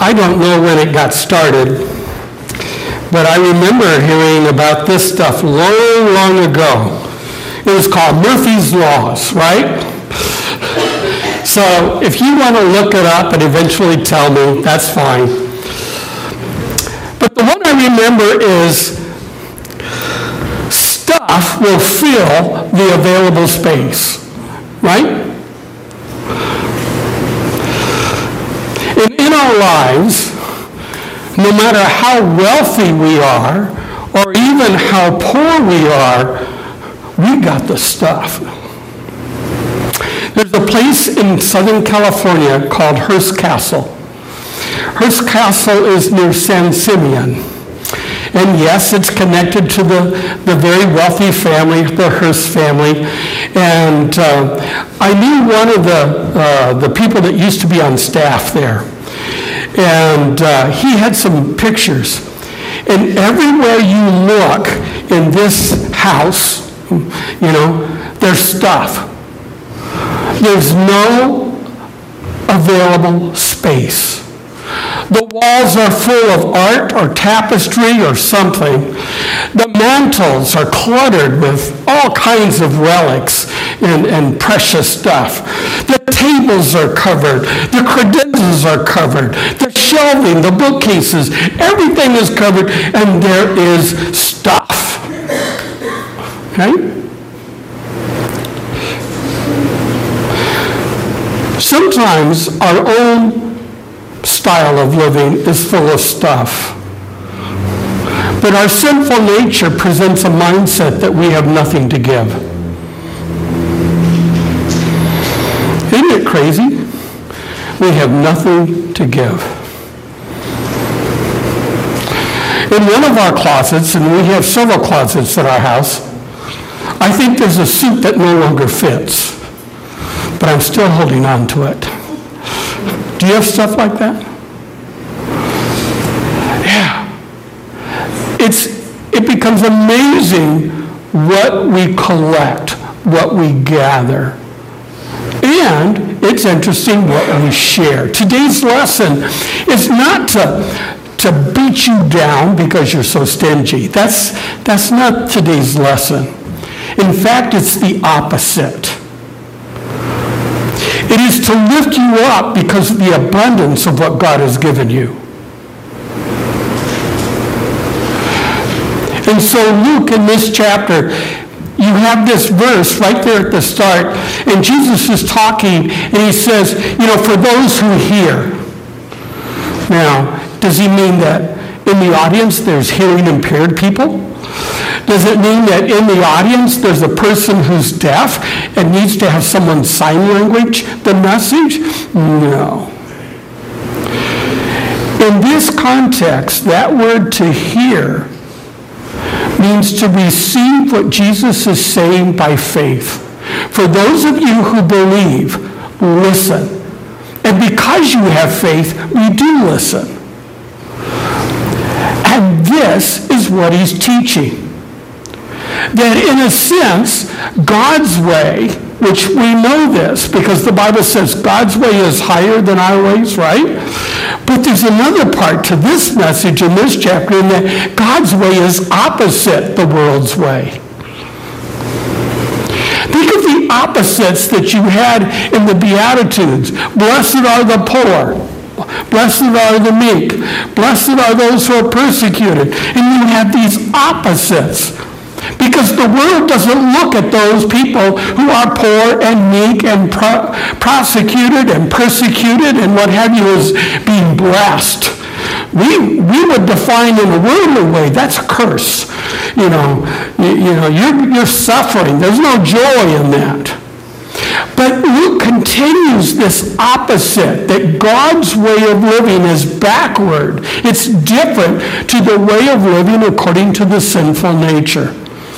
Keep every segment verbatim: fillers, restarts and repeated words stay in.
I don't know when it got started, but I remember hearing about this stuff long, long ago. It was called Murphy's Laws, right? So if you want to look it up and eventually tell me, that's fine. But the one I remember is stuff will fill the available space, right? And in our lives, no matter how wealthy we are, or even how poor we are, we got the stuff. There's a place in Southern California called Hearst Castle. Hearst Castle is near San Simeon. And yes, it's connected to the, the very wealthy family, the Hearst family. And uh, I knew one of the, uh, the people that used to be on staff there. And uh, he had some pictures. And everywhere you look in this house, you know, there's stuff. There's no available space. The walls are full of art or tapestry or something. The mantels are cluttered with all kinds of relics and, and precious stuff. The tables are covered. The credenzas are covered. The shelving, the bookcases, everything is covered, and there is stuff. Okay? Sometimes our own style of living is full of stuff. But our sinful nature presents a mindset that we have nothing to give. Isn't it crazy? We have nothing to give. In one of our closets, and we have several closets at our house, I think there's a suit that no longer fits, but I'm still holding on to it. Do you have stuff like that? Yeah. It's, it becomes amazing what we collect, what we gather. And it's interesting what we share. Today's lesson is not to, to beat you down because you're so stingy. That's, that's not today's lesson. In fact, it's the opposite. It is to lift you up because of the abundance of what God has given you. And so Luke, in this chapter, you have this verse right there at the start, and Jesus is talking, and he says, you know, for those who hear. Now, does he mean that in the audience there's hearing impaired people? Does it mean that in the audience there's a person who's deaf and needs to have someone sign language the message? No. In this context, that word to hear means to receive what Jesus is saying by faith. For those of you who believe, listen. And because you have faith, we do listen. And this is what he's teaching. That in a sense, God's way, which we know this because the Bible says God's way is higher than our ways, right? But there's another part to this message in this chapter in that God's way is opposite the world's way. Think of the opposites that you had in the Beatitudes. Blessed are the poor. Blessed are the meek. Blessed are those who are persecuted. And you have these opposites. Because the world doesn't look at those people who are poor and meek and pro- prosecuted and persecuted and what have you as being blessed. We we would define in a worldly way, that's a curse. You know, you, you know, you're, you're suffering. There's no joy in that. But Luke continues this opposite, that God's way of living is backward. It's different to the way of living according to the sinful nature.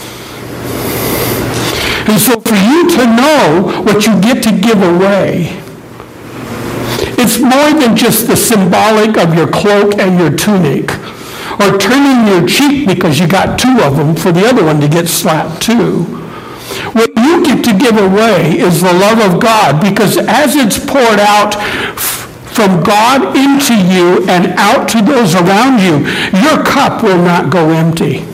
And so for you to know what you get to give away, it's more than just the symbolic of your cloak and your tunic, or turning your cheek because you got two of them for the other one to get slapped too. What you get to give away is the love of God, because as it's poured out f- from God into you and out to those around you, your cup will not go empty.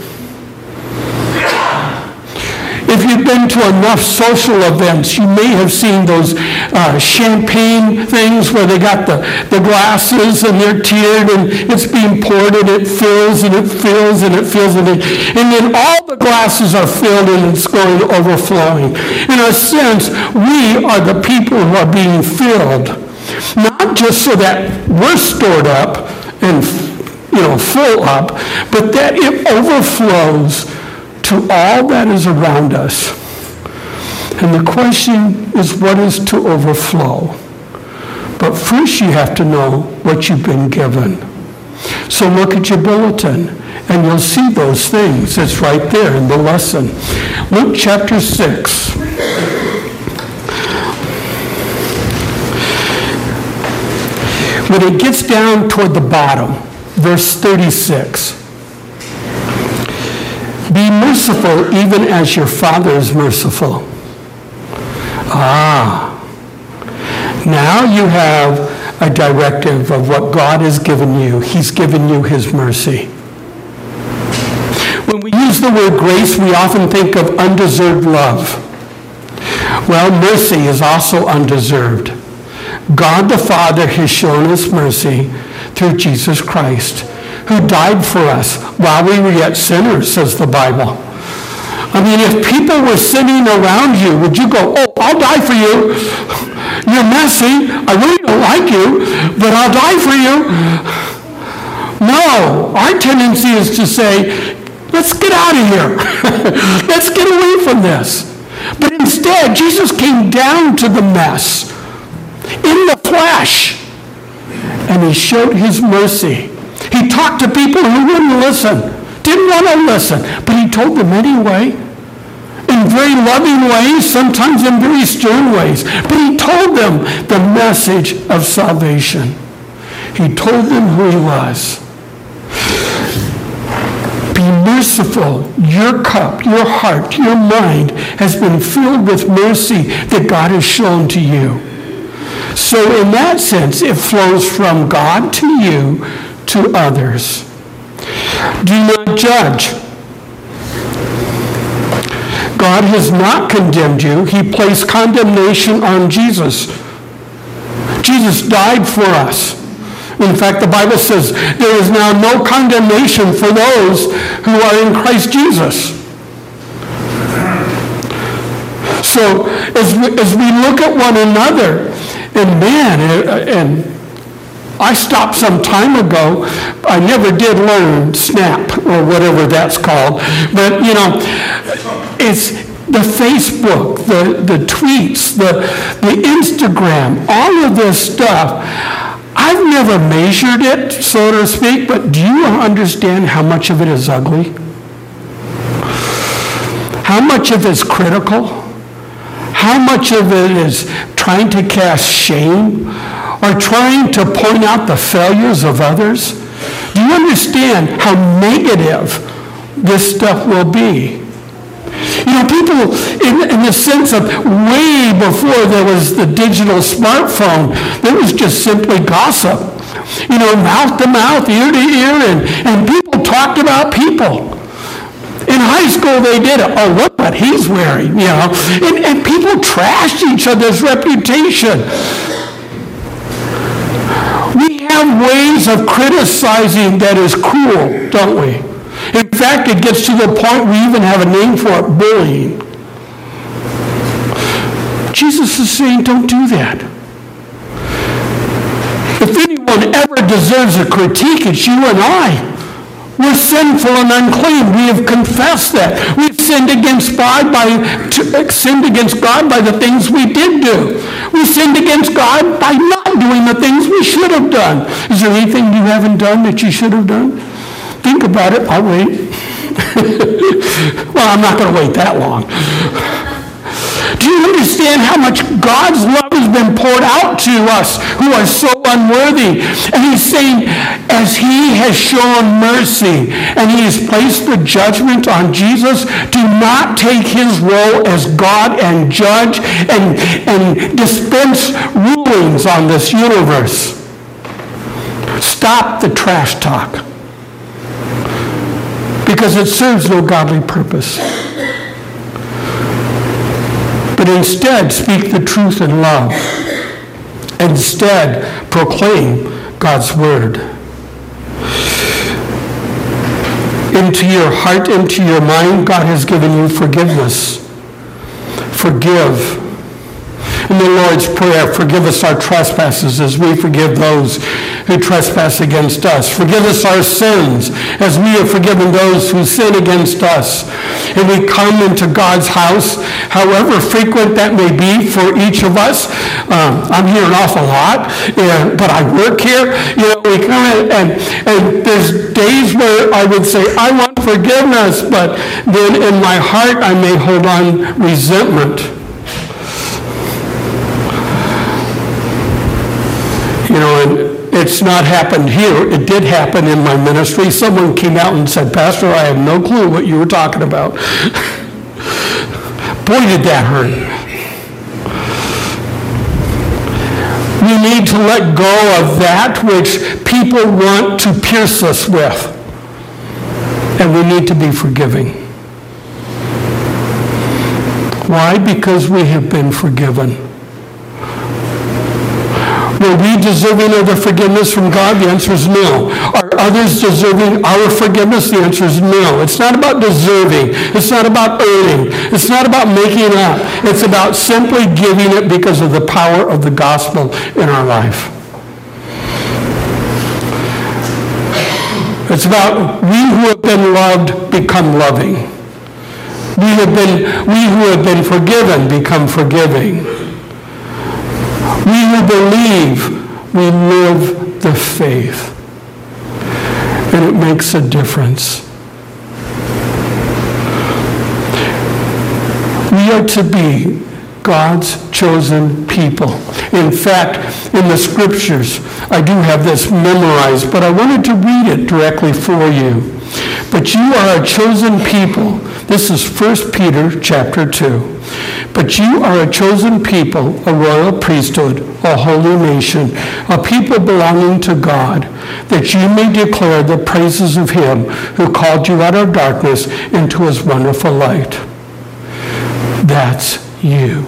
If you've been to enough social events, you may have seen those uh, champagne things where they got the, the glasses and they're tiered and it's being poured and it fills and it fills and it fills and it, and then all the glasses are filled and it's going overflowing. In a sense, we are the people who are being filled, not just so that we're stored up and, you know, full up, but that it overflows to all that is around us. And the question is, what is to overflow? But first you have to know what you've been given. So look at your bulletin and you'll see those things. It's right there in the lesson. Luke chapter six. When it gets down toward the bottom, verse thirty-six. Be merciful even as your Father is merciful. Ah, now you have a directive of what God has given you. He's given you his mercy. When we use the word grace, we often think of undeserved love. Well, mercy is also undeserved. God the Father has shown us mercy through Jesus Christ, who died for us while we were yet sinners, says the Bible. I mean, if people were sitting around you, would you go, oh, I'll die for you. You're messy. I really don't like you, but I'll die for you. No, our tendency is to say, let's get out of here. Let's get away from this. But instead, Jesus came down to the mess in the flesh, and he showed his mercy. He talked to people who wouldn't listen, didn't want to listen, but he told them anyway, in very loving ways, sometimes in very stern ways. But he told them the message of salvation. He told them who he was. Be merciful. Your cup, your heart, your mind has been filled with mercy that God has shown to you. So in that sense, it flows from God to you, to others. Do not judge. God has not condemned you. He placed condemnation on Jesus. Jesus died for us. In fact, the Bible says there is now no condemnation for those who are in Christ Jesus. So as we, as we look at one another, and man, and I stopped some time ago. I never did learn Snap or whatever that's called. But, you know, it's the Facebook, the, the tweets, the, the Instagram, all of this stuff. I've never measured it, so to speak, but do you understand how much of it is ugly? How much of it is critical? How much of it is trying to cast shame or trying to point out the failures of others? Do you understand how negative this stuff will be? You know, people, in, in the sense of way before there was the digital smartphone, there was just simply gossip. You know, mouth to mouth, ear to ear, and, and people talked about people. In high school, they did it. Oh, look what he's wearing, you know. And, and people trashed each other's reputation. We have ways of criticizing that is cruel, don't we? In fact, it gets to the point we even have a name for it, bullying. Jesus is saying, don't do that. If anyone ever deserves a critique, it's you and I. We're sinful and unclean. We have confessed that. We've sinned against God by sinned against God by the things we did do. We sinned against God by not doing the things we should have done. Is there anything you haven't done that you should have done? Think about it. I'll wait. Well, I'm not going to wait that long. Do you understand how much God's love has been poured out to us who are so unworthy? And he's saying, as he has shown mercy and he has placed the judgment on Jesus, do not take his role as God and judge and, and dispense rulings on this universe. stop the trash talk, because it serves no godly purpose. But instead, speak the truth in love. Instead, proclaim God's word. Into your heart, into your mind, God has given you forgiveness. Forgive. In the Lord's Prayer, forgive us our trespasses as we forgive those who trespass against us. Forgive us our sins as we have forgiven those who sin against us. And we come into God's house, however frequent that may be for each of us. Um, I'm here an awful lot, and, but I work here. You know, we come in, and, and there's days where I would say, I want forgiveness, but then in my heart I may hold on resentment. You know, and it's not happened here. It did happen in my ministry. Someone came out and said, Pastor, I have no clue what you were talking about. Boy, did that hurt. We need to let go of that which people want to pierce us with. And we need to be forgiving. Why? Because we have been forgiven. Were we deserving of the forgiveness from God? The answer is no. Are others deserving our forgiveness? The answer is no. It's not about deserving. It's not about earning. It's not about making it up. It's about simply giving it because of the power of the gospel in our life. It's about we who have been loved become loving. We have been, we who have been forgiven become forgiving. We who believe, we live the faith. And it makes a difference. We are to be God's chosen people. In fact, in the scriptures, I do have this memorized, but I wanted to read it directly for you. But you are a chosen people. This is First Peter chapter two. But you are a chosen people, a royal priesthood, a holy nation, a people belonging to God, that you may declare the praises of him who called you out of darkness into his wonderful light. That's you.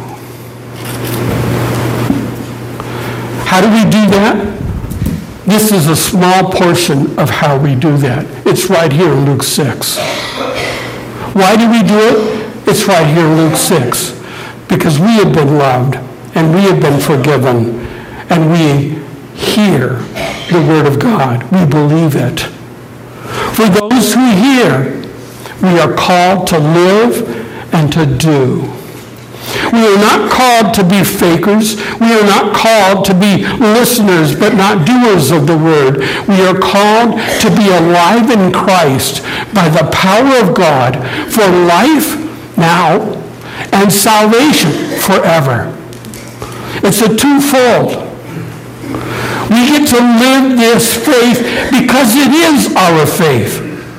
How do we do that? This is a small portion of how we do that. It's right here in Luke six. Why do we do it? It's right here in Luke six. Because we have been loved, and we have been forgiven, and we hear the word of God. We believe it. For those who hear, we are called to live and to do. We are not called to be fakers. We are not called to be listeners but not doers of the word. We are called to be alive in Christ by the power of God for life now and salvation forever. It's a twofold. We get to live this faith because it is our faith.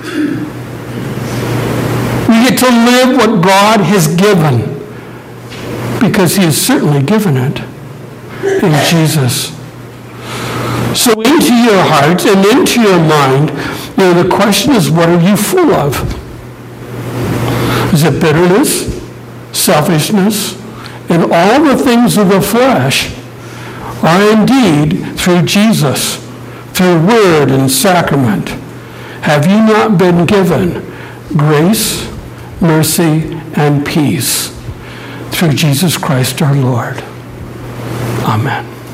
We get to live what God has given because he has certainly given it in Jesus. So into your heart and into your mind, you know, the question is, what are you full of? Is it bitterness, selfishness, and all the things of the flesh? Or indeed, through Jesus, through word and sacrament, have you not been given grace, mercy, and peace through Jesus Christ our Lord? Amen.